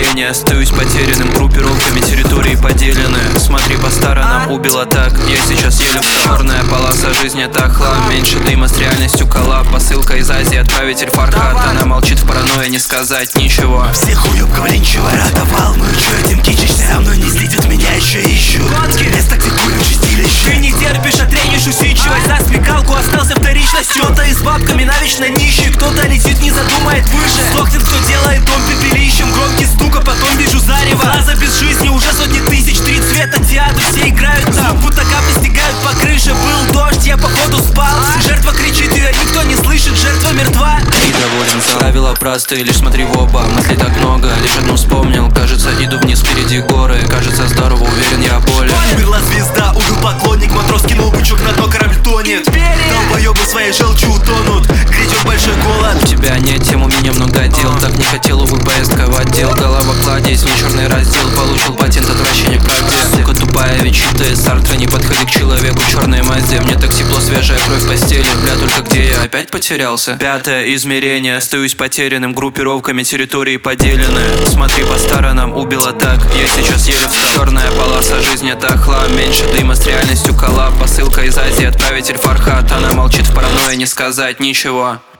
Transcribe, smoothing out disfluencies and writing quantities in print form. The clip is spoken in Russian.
измерения. Остаюсь потерянным, группировками территории поделены. Смотри по сторонам, убила так, я сейчас еле встал. Черная полоса, жизнь это хлам. Меньше дыма, с реальностью коллаб. Посылка из Азии, отправитель Фархат. Она молчит в паранойе, не сказать ничего. Всех уёбков линчево ратовал. Ну и чё этим кичишься? Со мной не слетят, меня еще ищут. Место, где курим чистилище. Ты не терпишь, а тренишь усидчивость. За смекалку остался вторичностью. Кто-то и с бабками навечно нищий. Кто-то летит, не задумает выше. Сохнет, кто делает дом пепелищем. Громкий стук, а потом вижу зарево. Фраза без жизни, уже сотни тысяч. Три цвета театр, все играют там. Будто капли стекают по крыше. Был дождь, я походу спал. Жертва кричит, ее никто не слышит. Жертва мертва. И доволен, правила простые, лишь смотри в оба. Мыслей так много, лишь одну вспомнил. Кажется, иду вниз, впереди горы. Кажется, здорово, уверен, я болен. Умерла звезда, убил поклонник. Матрос кинул бычок, на дно корабль тонет. Долбоёбы своей желчью утонут. Грядет большой голод. У тебя нет тем, у меня много дел. Так не хотел, увы, поездка в отдел. Голова кладезь, не черный раздел. Получил патент от вращения к правде. Сука тупая, ведь читая Сартра. Не подходи к человеку, черной мазде. Мне так тепло, свежая кровь в постели. Бля, только где я опять потерялся? Пятое измерение, остаюсь потерянным. Группировками территории поделены. Смотри по сторонам, убила так, я сейчас еле встал. Черная полоса, жизнь это хлам. Меньше дыма, с реальностью коллаб. Посылка из Азии, отправитель Фархат. Она молчит в паранойе, не сказать ничего.